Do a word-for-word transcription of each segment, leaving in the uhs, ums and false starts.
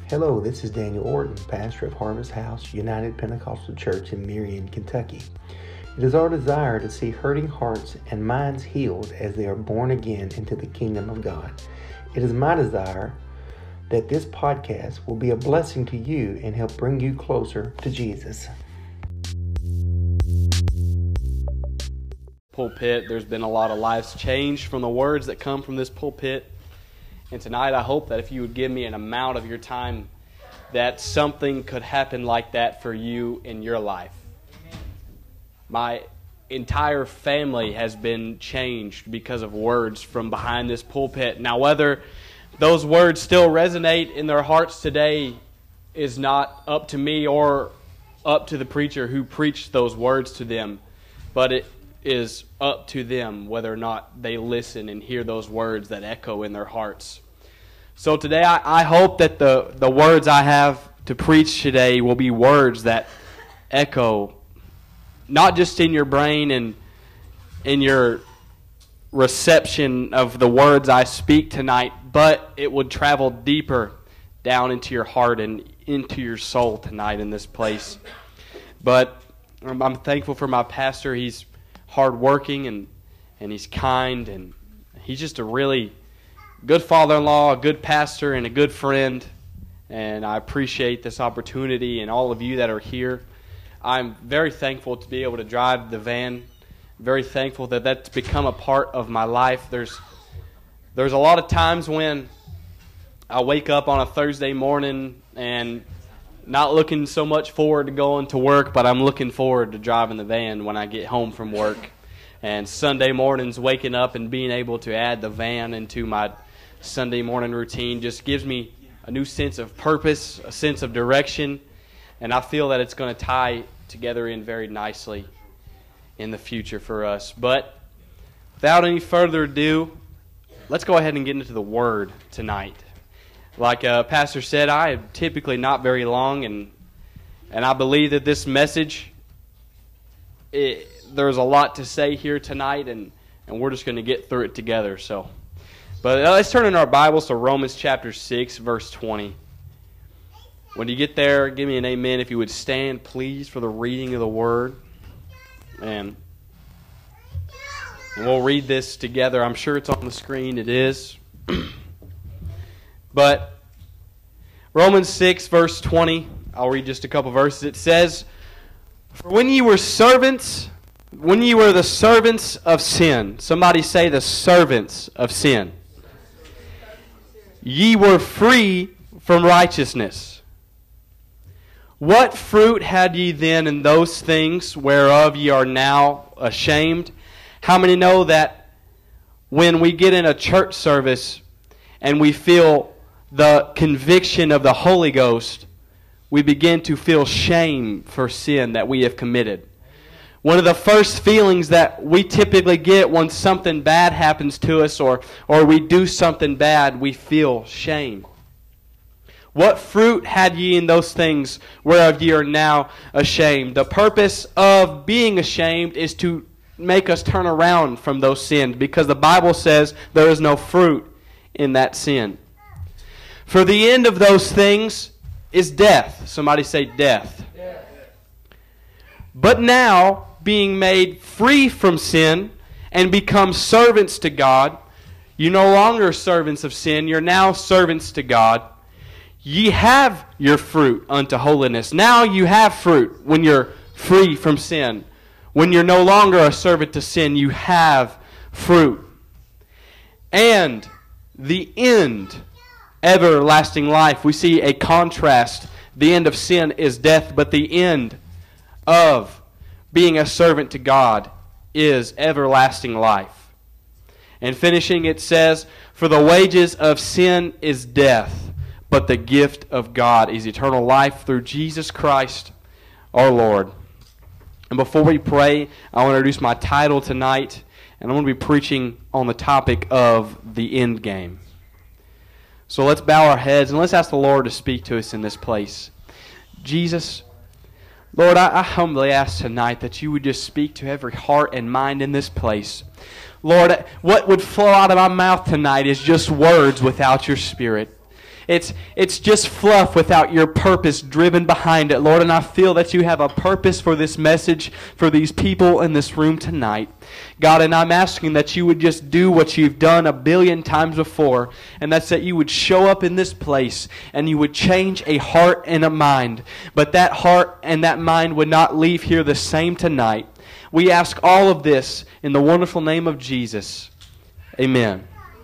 Hello, this is Daniel Orton, pastor of Harvest House United Pentecostal Church in Marion, Kentucky. It is our desire to see hurting hearts and minds healed as they are born again into the kingdom of God. It is my desire that this podcast will be a blessing to you and help bring you closer to Jesus. Pulpit, there's been a lot of lives changed from the words that come from this pulpit. And tonight I hope that if you would give me an amount of your time, that something could happen like that for you in your life. My entire family has been changed because of words from behind this pulpit. Now, whether those words still resonate in their hearts today is not up to me or up to the preacher who preached those words to them, but it is up to them whether or not they listen and hear those words that echo in their hearts. So today I, I hope that the, the words I have to preach today will be words that echo not just in your brain and in your reception of the words I speak tonight, but it would travel deeper down into your heart and into your soul tonight in this place. But I'm thankful for my pastor. He's hardworking and, and he's kind, and he's just a really good father-in-law, a good pastor, and a good friend. And I appreciate this opportunity and all of you that are here. I'm very thankful to be able to drive the van. Very thankful that that's become a part of my life. There's there's a lot of times when I wake up on a Thursday morning and not looking so much forward to going to work, but I'm looking forward to driving the van when I get home from work. And Sunday mornings, waking up and being able to add the van into my Sunday morning routine just gives me a new sense of purpose, a sense of direction, and I feel that it's going to tie together in very nicely in the future for us. But without any further ado, let's go ahead and get into the Word tonight. Like uh, Pastor said, I am typically not very long, and and I believe that this message, it, there's a lot to say here tonight, and, and we're just going to get through it together. So, but uh, let's turn in our Bibles to Romans chapter six, verse twenty. When you get there, give me an amen if you would stand, please, for the reading of the Word. And, and we'll read this together. I'm sure it's on the screen. It is. But Romans six, verse twenty, I'll read just a couple verses. It says, "For when ye were servants, when ye were the servants of sin," somebody say the servants of sin, "ye were free from righteousness. What fruit had ye then in those things whereof ye are now ashamed?" How many know that when we get in a church service and we feel the conviction of the Holy Ghost, we begin to feel shame for sin that we have committed? One of the first feelings that we typically get when something bad happens to us or, or we do something bad, we feel shame. What fruit had ye in those things whereof ye are now ashamed? The purpose of being ashamed is to make us turn around from those sins, because the Bible says there is no fruit in that sin. For the end of those things is death. Somebody say death. Death. But now, being made free from sin and become servants to God, you're no longer servants of sin, you're now servants to God. Ye have your fruit unto holiness. Now you have fruit when you're free from sin. When you're no longer a servant to sin, you have fruit. And the end, everlasting life. We see a contrast. The end of sin is death, but the end of being a servant to God is everlasting life. And finishing, it says, "For the wages of sin is death, but the gift of God is eternal life through Jesus Christ our Lord." And before we pray, I want to introduce my title tonight, and I'm going to be preaching on the topic of the end game. So let's bow our heads and let's ask the Lord to speak to us in this place. Jesus, Lord, I, I humbly ask tonight that you would just speak to every heart and mind in this place. Lord, what would flow out of my mouth tonight is just words without your Spirit. it's it's just fluff without your purpose driven behind it, Lord. And I feel that you have a purpose for this message, for these people in this room tonight, God. And I'm asking that you would just do what you've done a billion times before, and that's that you would show up in this place and you would change a heart and a mind. But that heart and that mind would not leave here the same tonight. We ask all of this in the wonderful name of Jesus. Amen.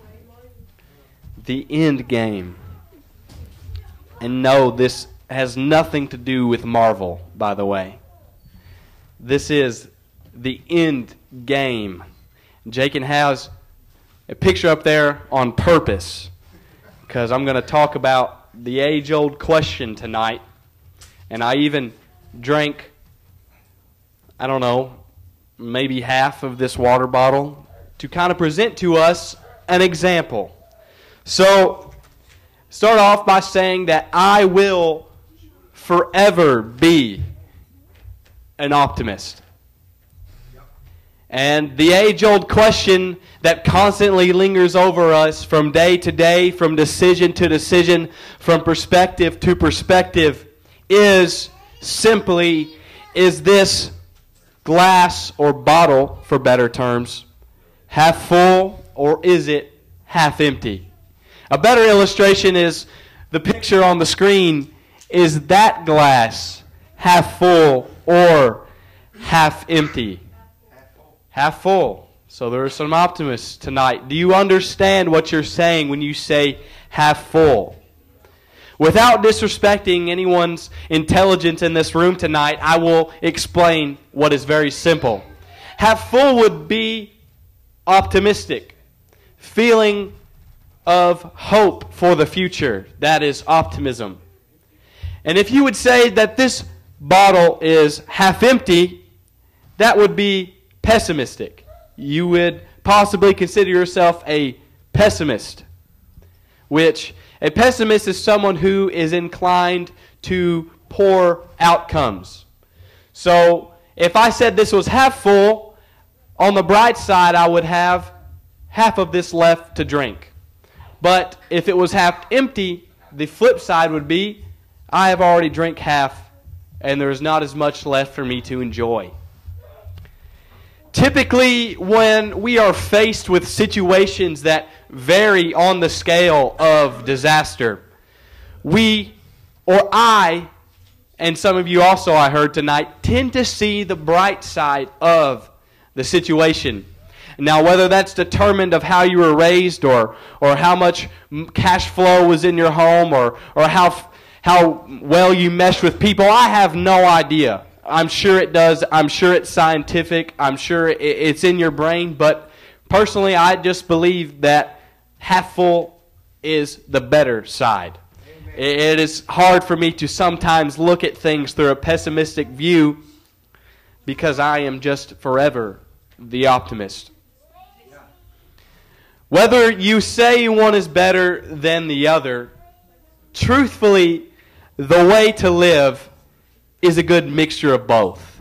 The end game. And no, this has nothing to do with Marvel, by the way. This is the end game. Jakin has a picture up there on purpose, because I'm going to talk about the age-old question tonight. And I even drank, I don't know, maybe half of this water bottle to kind of present to us an example. So, start off by saying that I will forever be an optimist. And the age-old question that constantly lingers over us from day to day, from decision to decision, from perspective to perspective, is simply, is this glass or bottle, for better terms, half full or is it half empty? A better illustration is the picture on the screen. Is that glass half full or half empty? Half full. So there are some optimists tonight. Do you understand what you're saying when you say half full? Without disrespecting anyone's intelligence in this room tonight, I will explain what is very simple. Half full would be optimistic, feeling of hope for the future. That is optimism. And if you would say that this bottle is half empty, that would be pessimistic. You would possibly consider yourself a pessimist, which a pessimist is someone who is inclined to poor outcomes. So if I said this was half full, on the bright side I would have half of this left to drink. But if it was half empty, the flip side would be, I have already drank half, and there is not as much left for me to enjoy. Typically, when we are faced with situations that vary on the scale of disaster, we, or I, and some of you also I heard tonight, tend to see the bright side of the situation. Now, whether that's determined of how you were raised, or or how much cash flow was in your home, or or how how well you mesh with people, I have no idea. I'm sure it does. I'm sure it's scientific. I'm sure it's in your brain. But personally, I just believe that half full is the better side. Amen. It is hard for me to sometimes look at things through a pessimistic view, because I am just forever the optimist. Whether you say one is better than the other, truthfully, the way to live is a good mixture of both.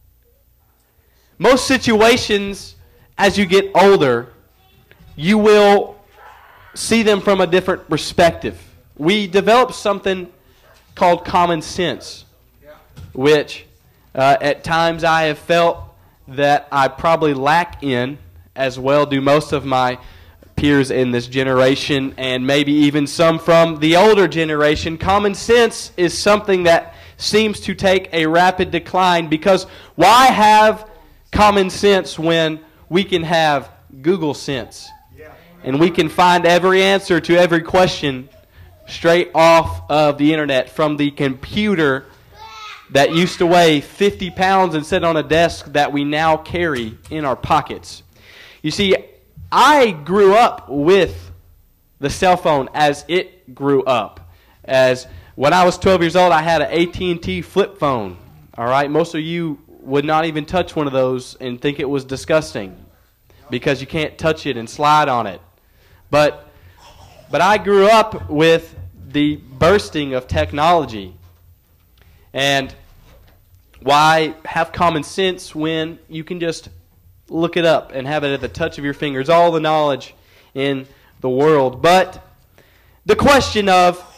Most situations, as you get older, you will see them from a different perspective. We develop something called common sense, which uh, at times I have felt that I probably lack in, as well do most of my peers in this generation, and maybe even some from the older generation. Common sense is something that seems to take a rapid decline, because why have common sense when we can have Google sense? And we can find every answer to every question straight off of the internet from the computer that used to weigh fifty pounds and sit on a desk that we now carry in our pockets. You see, I grew up with the cell phone as it grew up. As when I was twelve years old, I had an A T and T flip phone. All right, most of you would not even touch one of those and think it was disgusting, because you can't touch it and slide on it. But but I grew up with the bursting of technology. And why have common sense when you can just look it up and have it at the touch of your fingers, all the knowledge in the world? But the question of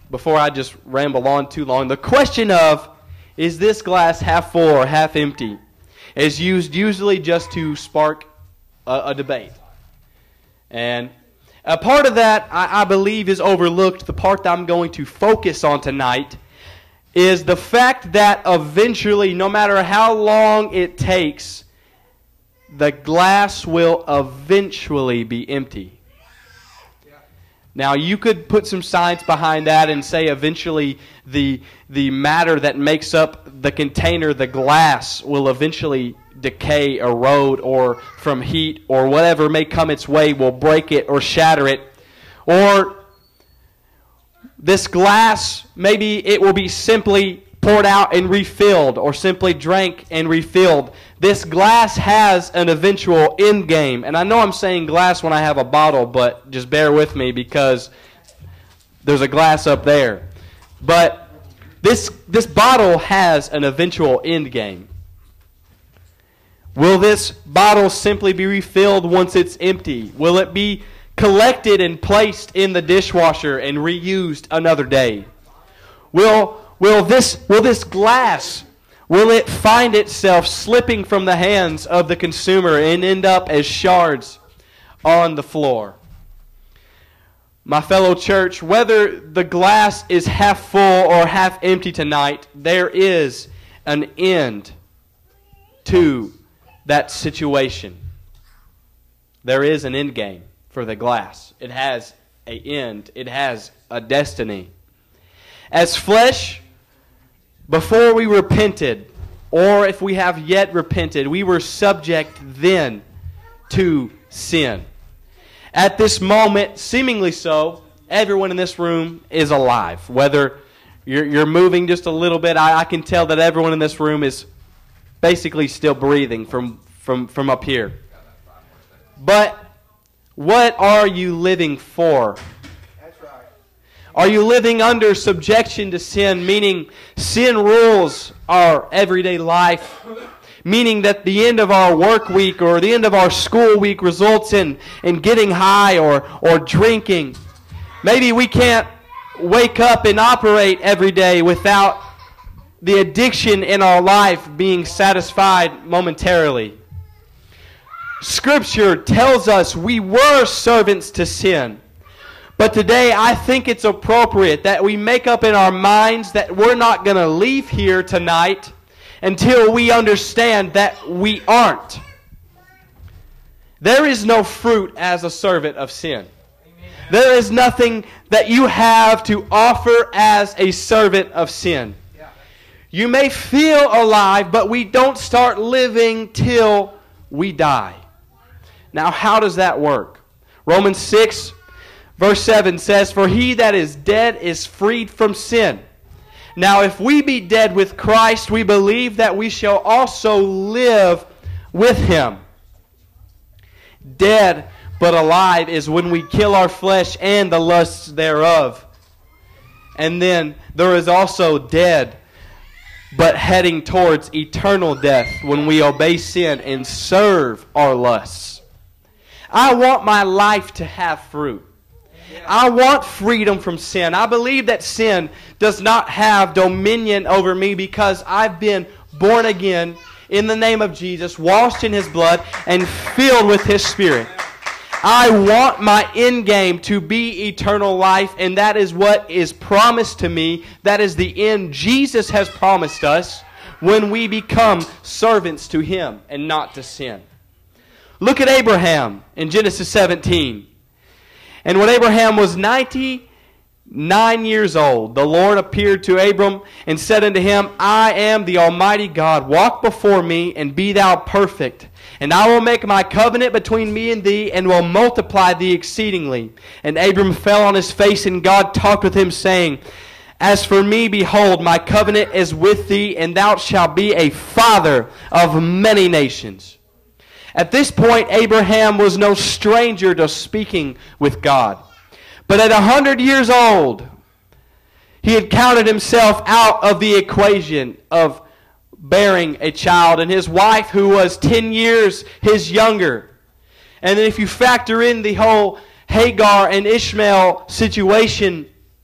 before I just ramble on too long, the question of, is this glass half full or half empty, is used usually just to spark a, a debate. And a part of that, I, I believe, is overlooked. The part that I'm going to focus on tonight is the fact that eventually, no matter how long it takes, the glass will eventually be empty. Now, you could put some science behind that and say eventually the, the matter that makes up the container, the glass, will eventually decay, erode, or from heat or whatever may come its way will break it or shatter it. Or this glass, maybe it will be simply poured out and refilled, or simply drank and refilled. This glass has an eventual end game. And I know I'm saying glass when I have a bottle, but just bear with me because there's a glass up there. But this, this bottle has an eventual end game. Will this bottle simply be refilled once it's empty? Will it be collected and placed in the dishwasher and reused another day? Will, will, this, will this glass, will it find itself slipping from the hands of the consumer and end up as shards on the floor? My fellow church, whether the glass is half full or half empty tonight, there is an end to that situation. There is an end game for the glass. It has an end. It has a destiny. As flesh, before we repented, or if we have yet repented, we were subject then to sin. At this moment, seemingly so, everyone in this room is alive. Whether you're, you're moving just a little bit, I, I can tell that everyone in this room is basically still breathing from, from, from up here. But what are you living for? That's right. Are you living under subjection to sin, meaning sin rules our everyday life, meaning that the end of our work week or the end of our school week results in, in getting high or, or drinking? Maybe we can't wake up and operate every day without the addiction in our life being satisfied momentarily. Scripture tells us we were servants to sin. But today I think it's appropriate that we make up in our minds that we're not going to leave here tonight until we understand that we aren't. There is no fruit as a servant of sin. There is nothing that you have to offer as a servant of sin. You may feel alive, but we don't start living till we die. Now, how does that work? Romans six, verse seven says, "For he that is dead is freed from sin." Now, if we be dead with Christ, we believe that we shall also live with Him. Dead but alive is when we kill our flesh and the lusts thereof. And then there is also dead but heading towards eternal death when we obey sin and serve our lusts. I want my life to have fruit. I want freedom from sin. I believe that sin does not have dominion over me because I've been born again in the name of Jesus, washed in His blood, and filled with His Spirit. I want my end game to be eternal life, and that is what is promised to me. That is the end Jesus has promised us when we become servants to Him and not to sin. Look at Abraham in Genesis seventeen. And when Abraham was ninety-nine years old, the Lord appeared to Abram and said unto him, "I am the Almighty God. Walk before me and be thou perfect. And I will make my covenant between me and thee, and will multiply thee exceedingly." And Abram fell on his face, and God talked with him, saying, "As for me, behold, my covenant is with thee, and thou shalt be a father of many nations." At this point, Abraham was no stranger to speaking with God. But at a hundred years old, he had counted himself out of the equation of bearing a child, and his wife, who was ten years his younger. And then if you factor in the whole Hagar and Ishmael situation,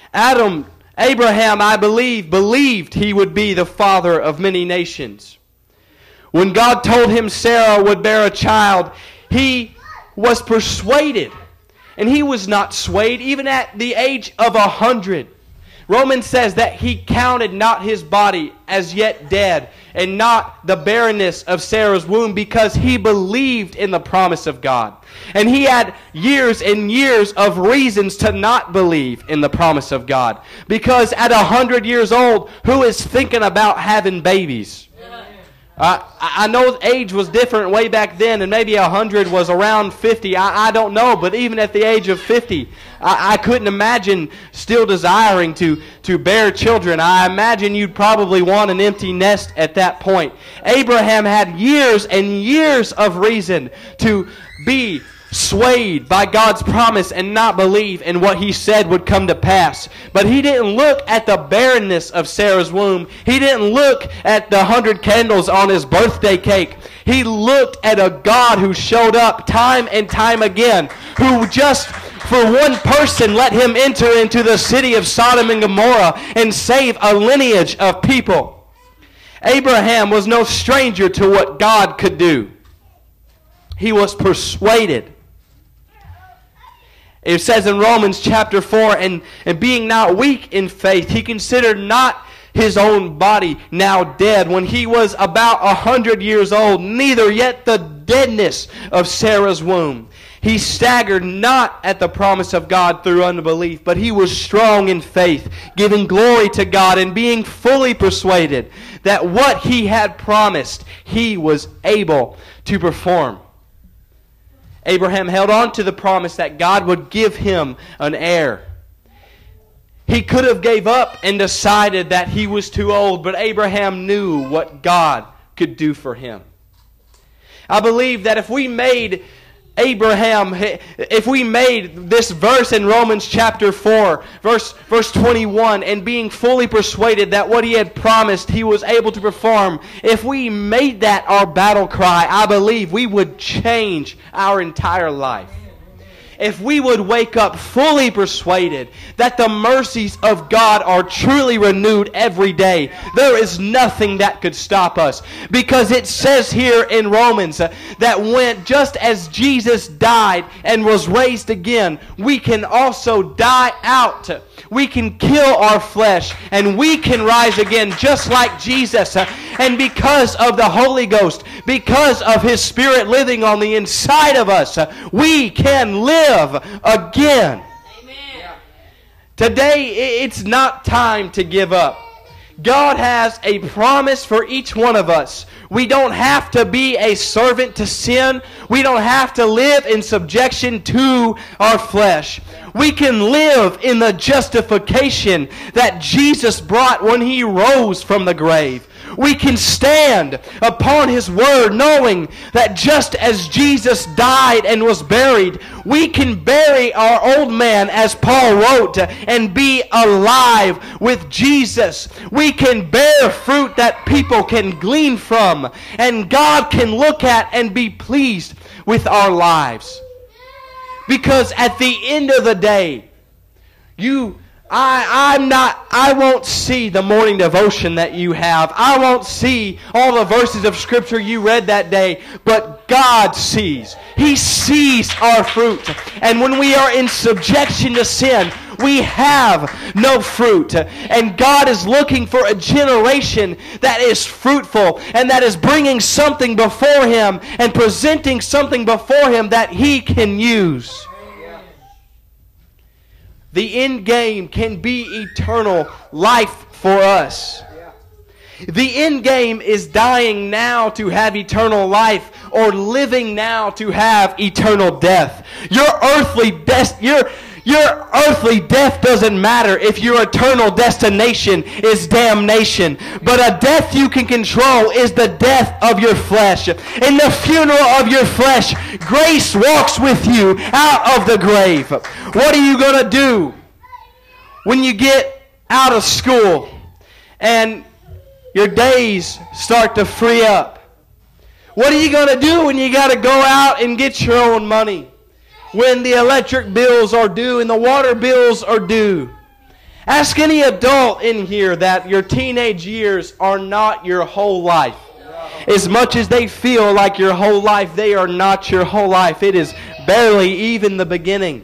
Adam, Abraham, I believe, believed he would be the father of many nations. When God told him Sarah would bear a child, he was persuaded. And he was not swayed even at the age of a hundred. Romans says that he counted not his body as yet dead and not the barrenness of Sarah's womb, because he believed in the promise of God. And he had years and years of reasons to not believe in the promise of God. Because at a hundred years old, who is thinking about having babies? Uh, I know age was different way back then, and maybe a hundred was around fifty. I, I don't know, but even at the age of fifty, I, I couldn't imagine still desiring to, to bear children. I imagine you'd probably want an empty nest at that point. Abraham had years and years of reason to be swayed by God's promise and not believe in what he said would come to pass. But he didn't look at the barrenness of Sarah's womb. He didn't look at the hundred candles on his birthday cake. He looked at a God who showed up time and time again, who just for one person let him enter into the city of Sodom and Gomorrah and save a lineage of people. Abraham was no stranger to what God could do. He was persuaded. It says in Romans chapter four, and, and being not weak in faith, he considered not his own body now dead when he was about a hundred years old, neither yet the deadness of Sarah's womb. He staggered not at the promise of God through unbelief, but he was strong in faith, giving glory to God and being fully persuaded that what he had promised, he was able to perform. Abraham held on to the promise that God would give him an heir. He could have gave up and decided that he was too old, but Abraham knew what God could do for him. I believe that if we made Abraham, if we made this verse in Romans chapter four, verse, verse twenty-one, and being fully persuaded that what he had promised he was able to perform, if we made that our battle cry, I believe we would change our entire life. If we would wake up fully persuaded that the mercies of God are truly renewed every day, there is nothing that could stop us. Because it says here in Romans that when just as Jesus died and was raised again, we can also die out. We can kill our flesh and we can rise again just like Jesus. And because of the Holy Ghost, because of His Spirit living on the inside of us, we can live again. Amen. Today, it's not time to give up. God has a promise for each one of us. We don't have to be a servant to sin. We don't have to live in subjection to our flesh. We can live in the justification that Jesus brought when He rose from the grave. We can stand upon His word knowing that just as Jesus died and was buried, we can bury our old man, as Paul wrote, and be alive with Jesus. We can bear fruit that people can glean from, and God can look at and be pleased with our lives. Because at the end of the day, you I, I'm not, I won't see the morning devotion that you have. I won't see all the verses of Scripture you read that day. But God sees. He sees our fruit. And when we are in subjection to sin, we have no fruit. And God is looking for a generation that is fruitful and that is bringing something before Him and presenting something before Him that He can use. The end game can be eternal life for us. The end game is dying now to have eternal life, or living now to have eternal death. Your earthly death, your your earthly death doesn't matter if your eternal destination is damnation. But a death you can control is the death of your flesh. In the funeral of your flesh, grace walks with you out of the grave. What are you going to do when you get out of school and your days start to free up? What are you going to do when you got to go out and get your own money? When the electric bills are due and the water bills are due, Ask any adult in here that your teenage years are not your whole life. As much as they feel like your whole life, they are not your whole life. It is barely even the beginning.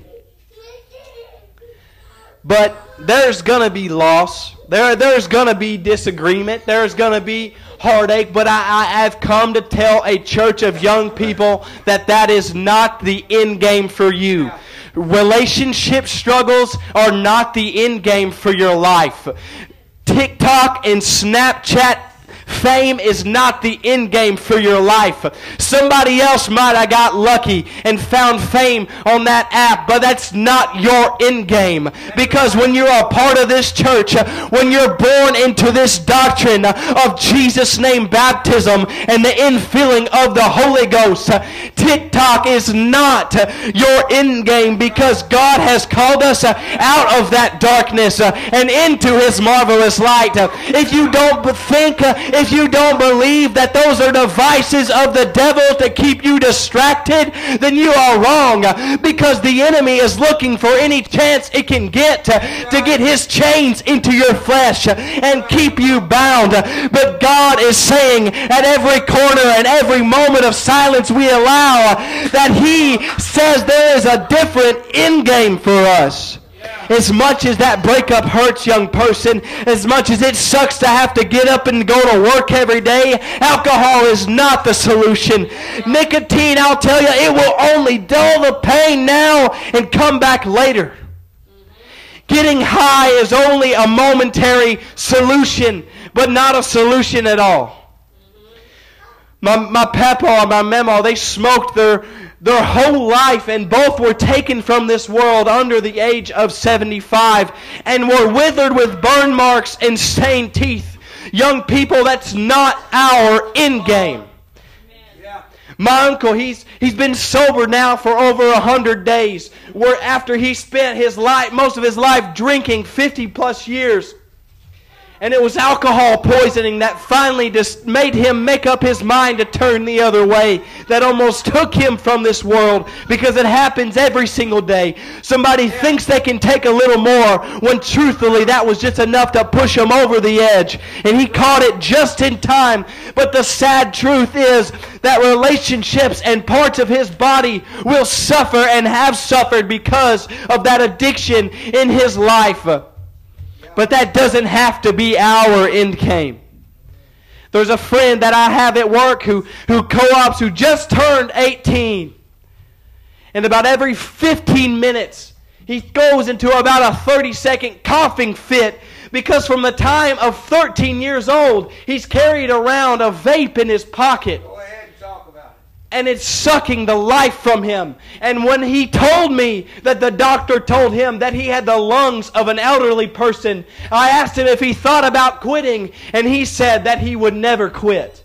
But there's going to be loss. There, there's going to be disagreement. There's going to be heartache. But I, I have come to tell a church of young people that that is not the end game for you. Relationship struggles are not the end game for your life. TikTok and Snapchat fame is not the end game for your life. Somebody else might have got lucky and found fame on that app, but that's not your end game. Because when you're a part of this church, when you're born into this doctrine of Jesus' name baptism and the infilling of the Holy Ghost, TikTok is not your end game, because God has called us out of that darkness and into His marvelous light. If you don't think, if you don't believe that those are devices of the devil to keep you distracted, then you are wrong, because the enemy is looking for any chance it can get to, to get his chains into your flesh and keep you bound. But God is saying at every corner and every moment of silence we allow that He says there is a different end game for us. As much as that breakup hurts, young person, as much as it sucks to have to get up and go to work every day, alcohol is not the solution. Nicotine, I'll tell you, it will only dull the pain now and come back later. Getting high is only a momentary solution, but not a solution at all. My, my papa and my mama, they smoked their Their whole life, and both were taken from this world under the age of seventy-five and were withered with burn marks and stained teeth. Young people, that's not our end game. My uncle, he's he's been sober now for over a hundred days. Where after he spent his life, most of his life drinking fifty plus years. And it was alcohol poisoning that finally just made him make up his mind to turn the other way. That almost took him from this world, because it happens every single day. Somebody yeah. thinks they can take a little more, when truthfully that was just enough to push him over the edge. And he caught it just in time. But the sad truth is that relationships and parts of his body will suffer and have suffered because of that addiction in his life. But that doesn't have to be our end game. There's a friend that I have at work who, who co-ops, who just turned eighteen. And about every fifteen minutes, he goes into about a thirty second coughing fit, because from the time of thirteen years old, he's carried around a vape in his pocket. Go ahead and talk about it. And it's sucking the life from him. And when he told me that the doctor told him that he had the lungs of an elderly person, I asked him if he thought about quitting, and he said that he would never quit.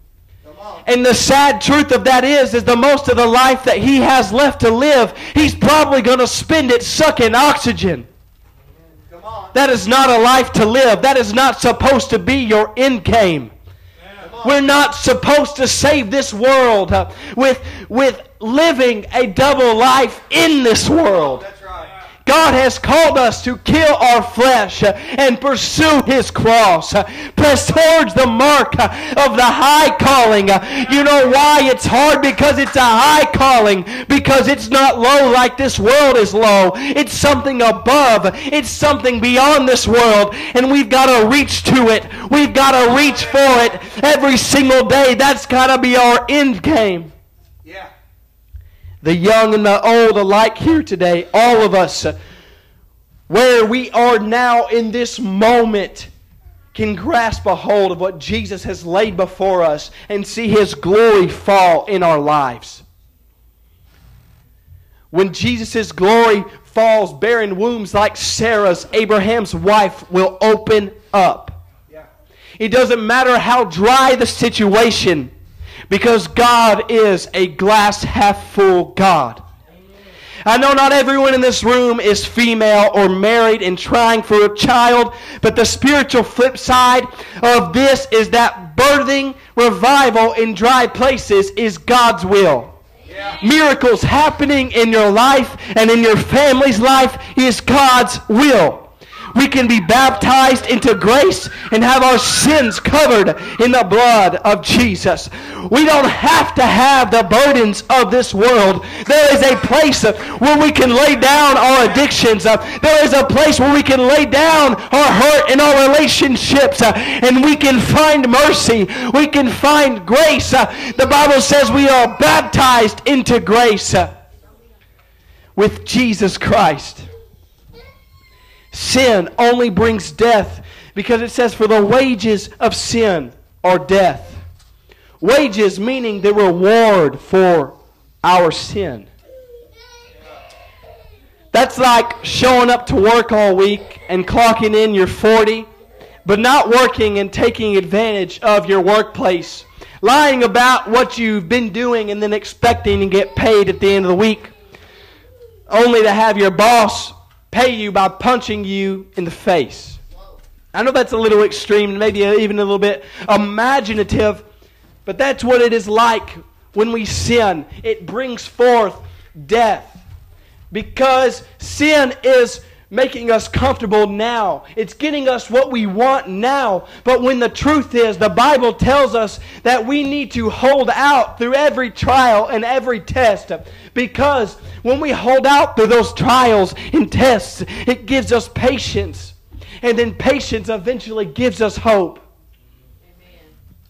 And the sad truth of that is, is the most of the life that he has left to live, he's probably going to spend it sucking oxygen. That is not a life to live. That is not supposed to be your end game. We're not supposed to save this world uh, with, with living a double life in this world. That's right. God has called us to kill our flesh uh, and pursue His cross. Uh, press towards the mark uh, of the high calling. Uh, you know why it's hard? Because it's a high calling. Because it's not low like this world is low. It's something above. It's something beyond this world. And we've got to reach to it. We've got to reach for it every single day. That's got to be our end game. Yeah. The young and the old alike here today, all of us, uh, where we are now in this moment, can grasp a hold of what Jesus has laid before us and see His glory fall in our lives. When Jesus' glory falls, barren wombs like Sarah's, Abraham's wife, will open up. Yeah. It doesn't matter how dry the situation, because God is a glass half full God. I know not everyone in this room is female or married and trying for a child, but the spiritual flip side of this is that birthing revival in dry places is God's will. Yeah. Miracles happening in your life and in your family's life is God's will. We can be baptized into grace and have our sins covered in the blood of Jesus. We don't have to have the burdens of this world. There is a place where we can lay down our addictions. There is a place where we can lay down our hurt in our relationships, and we can find mercy. We can find grace. The Bible says we are baptized into grace with Jesus Christ. Sin only brings death because it says, for the wages of sin are death. Wages meaning the reward for our sin. That's like showing up to work all week and clocking in your forty, but not working and taking advantage of your workplace. Lying about what you've been doing and then expecting to get paid at the end of the week, only to have your boss pay you by punching you in the face. I know that's a little extreme, maybe even a little bit imaginative, but that's what it is like when we sin. It brings forth death because sin is making us comfortable now. It's getting us what we want now. But when the truth is, the Bible tells us that we need to hold out through every trial and every test. Because when we hold out through those trials and tests, it gives us patience. And then patience eventually gives us hope. Amen.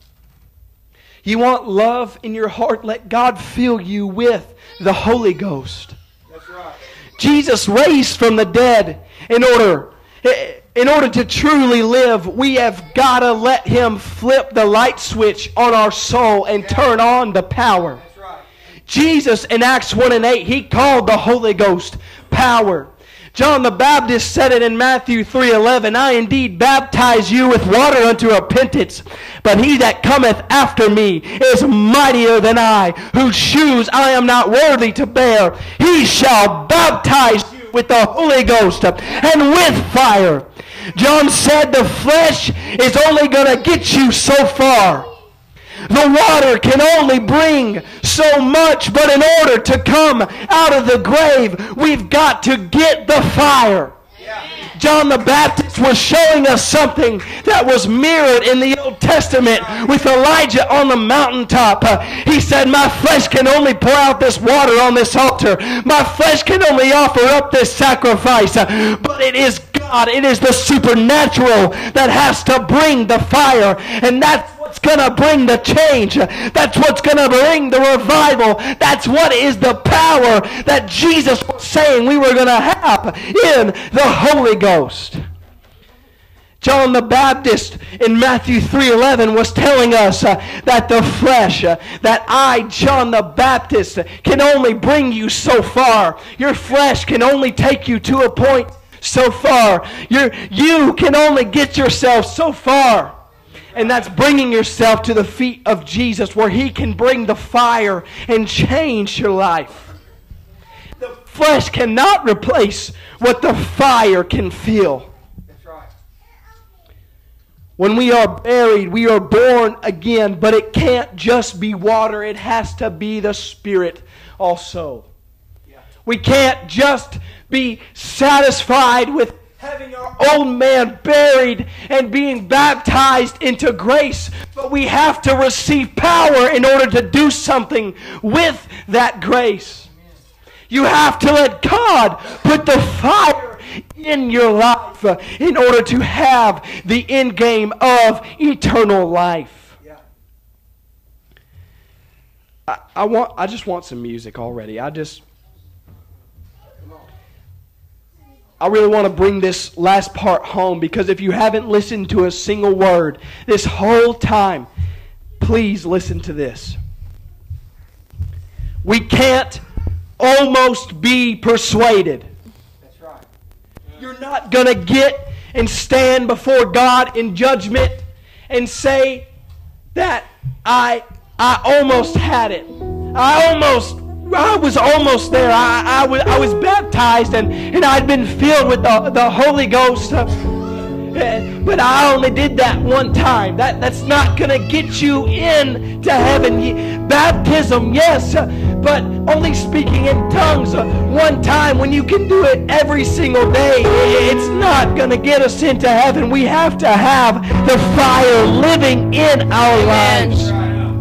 You want love in your heart? Let God fill you with the Holy Ghost. That's right. Jesus raised from the dead. In order, in order to truly live, we have got to let Him flip the light switch on our soul and turn on the power. That's right. Jesus in Acts one and eight, He called the Holy Ghost power. John the Baptist said it in Matthew three eleven, I indeed baptize you with water unto repentance, but he that cometh after me is mightier than I, whose shoes I am not worthy to bear. He shall baptize you with the Holy Ghost and with fire. John said the flesh is only going to get you so far. The water can only bring so much, but in order to come out of the grave, we've got to get the fire. Yeah. John the Baptist was showing us something that was mirrored in the Old Testament with Elijah on the mountaintop. Uh, he said, my flesh can only pour out this water on this altar. My flesh can only offer up this sacrifice. Uh, but it is God, it is the supernatural that has to bring the fire. And that's what's going to bring the change. That's what's going to bring the revival. That's what is the power that Jesus was saying we were going to have in the Holy Ghost. John the Baptist in Matthew three eleven was telling us uh, that the flesh, uh, that I, John the Baptist, can only bring you so far. Your flesh can only take you to a point so far. Your, you can only get yourself so far. And that's bringing yourself to the feet of Jesus where He can bring the fire and change your life. The flesh cannot replace what the fire can feel. That's right. When we are buried, we are born again, but it can't just be water. It has to be the Spirit also. Yeah. We can't just be satisfied with having our old man buried and being baptized into grace. But we have to receive power in order to do something with that grace. You have to let God put the fire in your life in order to have the end game of eternal life. I, I want. I just want some music already. I just... I really want to bring this last part home because if you haven't listened to a single word this whole time, please listen to this. We can't almost be persuaded. That's right. You're not going to get and stand before God in judgment and say that I I almost had it. I almost I was almost there. I, I, was, I was baptized and, and I'd been filled with the, the Holy Ghost. But I only did that one time. That, that's not going to get you in to heaven. Baptism, yes, but only speaking in tongues one time when you can do it every single day, it's not going to get us into heaven. We have to have the fire living in our lives.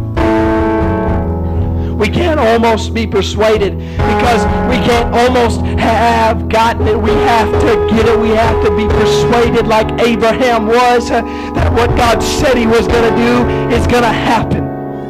We can't almost be persuaded because we can't almost have gotten it. We have to get it. We have to be persuaded like Abraham was, uh, that what God said he was going to do is going to happen.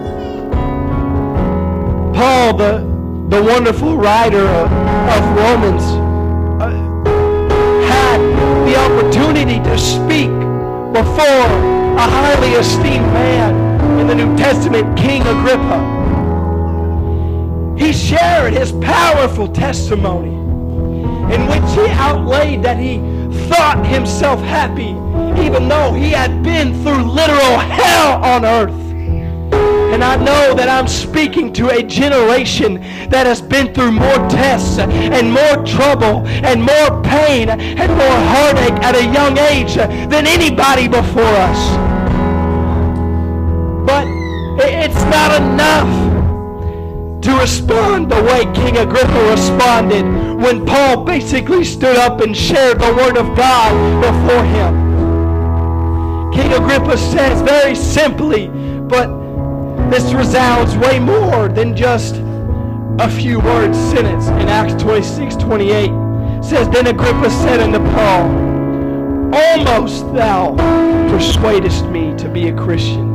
Paul, the, the wonderful writer of, of Romans, uh, had the opportunity to speak before a highly esteemed man in the New Testament, King Agrippa. He shared his powerful testimony in which he outlaid that he thought himself happy even though he had been through literal hell on earth. And I know that I'm speaking to a generation that has been through more tests and more trouble and more pain and more heartache at a young age than anybody before us. But it's not enough to respond the way King Agrippa responded when Paul basically stood up and shared the word of God before him. King Agrippa says very simply, but this resounds way more than just a few words sentence in Acts twenty-six twenty-eight. Says, then Agrippa said unto Paul, almost thou persuadest me to be a Christian.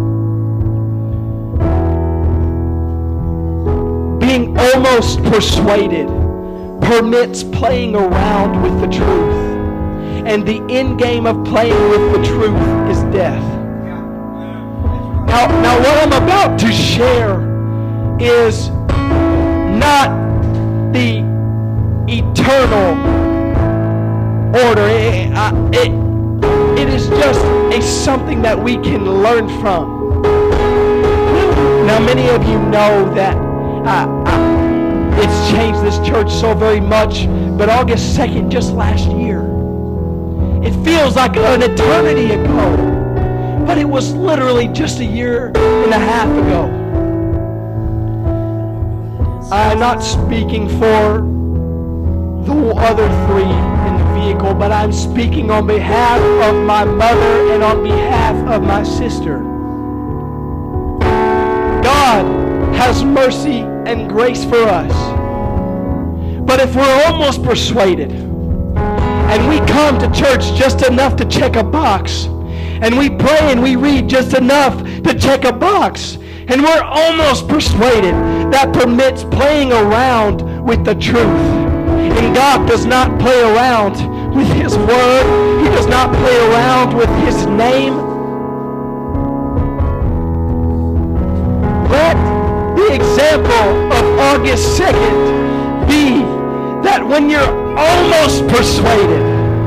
Being almost persuaded permits playing around with the truth. And the end game of playing with the truth is death. Now, now what I'm about to share is not the eternal order. It, uh, it, it is just a something that we can learn from. Now, many of you know that Uh, uh, it's changed this church so very much, but August second, just last year, it feels like an eternity ago, but it was literally just a year and a half ago. I'm not speaking for the other three in the vehicle, but I'm speaking on behalf of my mother and on behalf of my sister. God has mercy and grace for us. But if we're almost persuaded and we come to church just enough to check a box, and we pray and we read just enough to check a box, and we're almost persuaded, that permits playing around with the truth. And God does not play around with His Word. He does not play around with His name. Let the example of August second be that when you're almost persuaded,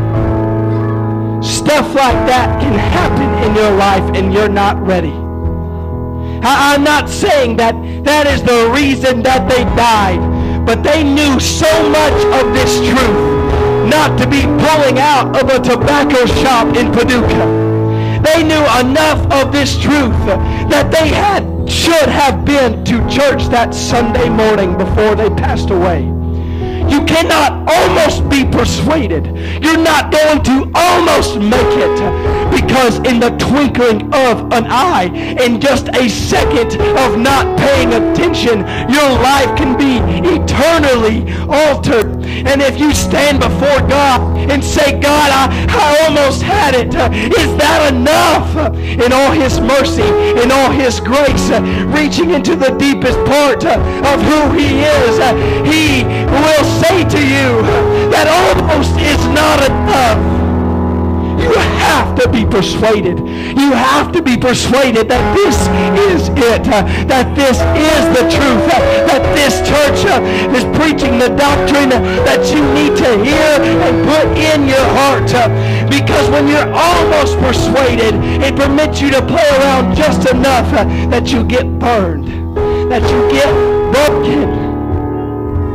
stuff like that can happen in your life and you're not ready. I'm not saying that that is the reason that they died, but they knew so much of this truth not to be pulling out of a tobacco shop in Paducah. They knew enough of this truth that they had should have been to church that Sunday morning before they passed away. You cannot almost be persuaded. You're not going to almost make it, because in the twinkling of an eye, in just a second of not paying attention, your life can be eternally altered. And if you stand before God and say, God, I, I almost had it, is that enough? In all His mercy, in all His grace, reaching into the deepest part of who He is, He will say to you that almost is not enough. You have to be persuaded. You have to be persuaded that this is it, uh, that this is the truth, uh, that this church uh, is preaching the doctrine that you need to hear and put in your heart. Uh, because when you're almost persuaded, it permits you to play around just enough uh, that you get burned, that you get broken.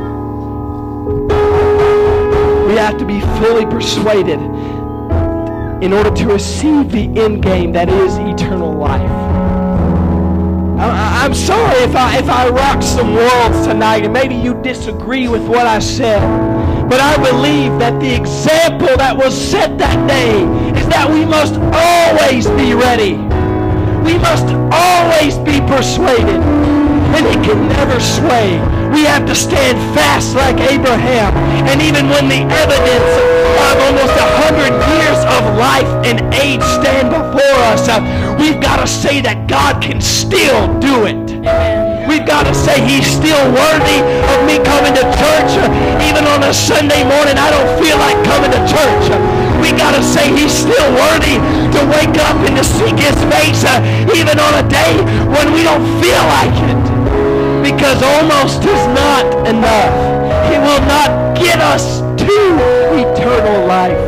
We have to be fully persuaded in order to receive the end game that is eternal life. I, I'm sorry if I if I rock some worlds tonight, and maybe you disagree with what I said, but I believe that the example that was set that day is that we must always be ready. We must always be persuaded, and it can never sway. We have to stand fast like Abraham, and even when the evidence of almost a hundred years of life and age stand before us, uh, we've got to say that God can still do it. Amen. We've got to say He's still worthy of me coming to church. Uh, even on a Sunday morning, I don't feel like coming to church. Uh, we got to say He's still worthy to wake up and to seek His face, uh, even on a day when we don't feel like it. Because almost is not enough. He will not get us to eternal life.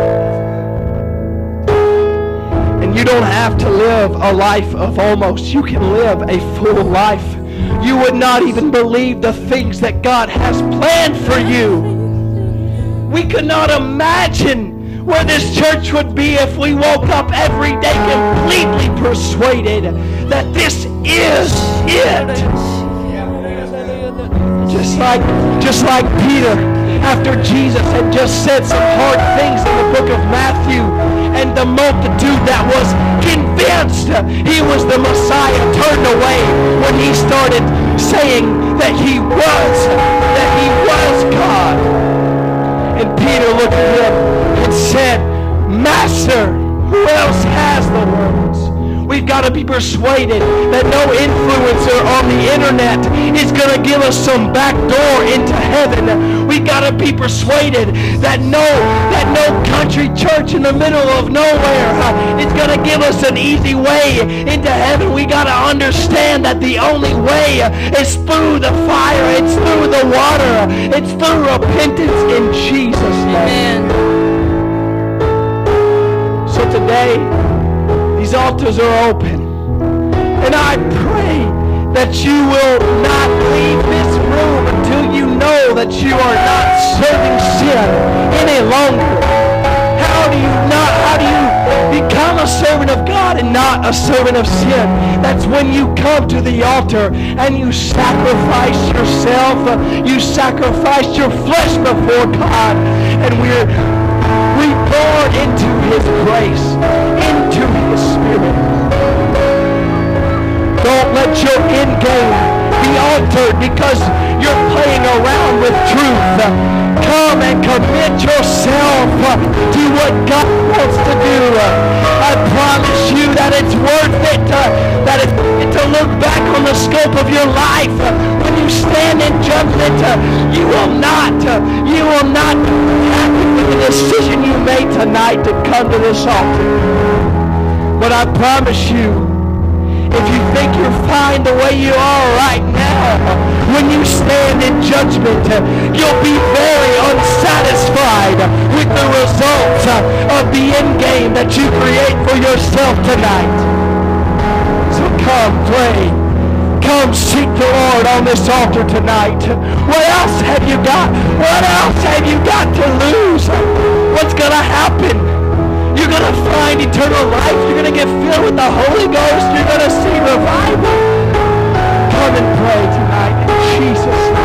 And you don't have to live a life of almost. You can live a full life. You would not even believe the things that God has planned for you. We could not imagine where this church would be if we woke up every day completely persuaded that this is it. Just like, just like Peter, after Jesus had just said some hard things in the book of Matthew, and the multitude that was convinced he was the Messiah turned away when he started saying that he was, that he was God. And Peter looked at him and said, Master, who else has the words? We've got to be persuaded that no influencer on the internet is going to give us some back door into heaven. We've got to be persuaded that no, that no country church in the middle of nowhere uh, is going to give us an easy way into heaven. We got to understand that the only way is through the fire. It's through the water. It's through repentance in Jesus' name. Amen. So today, these altars are open, and I pray that you will not leave this room until you know that you are not serving sin any longer. How do you not, how do you become a servant of God and not a servant of sin? That's when you come to the altar and you sacrifice yourself, you sacrifice your flesh before God, and we're reborn into His grace, into His Spirit. Don't let your end game be altered because you're playing around with truth. Come and commit yourself to what God wants to do. I promise you that it's worth it, that it's to look back on the scope of your life. When you stand in judgment, you will not, you will not be happy with the decision you made tonight to come to this altar. But I promise you, if you think you're fine the way you are right now, when you stand in judgment, you'll be very unsatisfied with the results of the end game that you create for yourself tonight. So come pray. Come seek the Lord on this altar tonight. What else have you got? What else have you got to lose? What's going to happen? You're going to find eternal life. You're going to get filled with the Holy Ghost. You're going to see revival. Come and pray tonight in Jesus' name.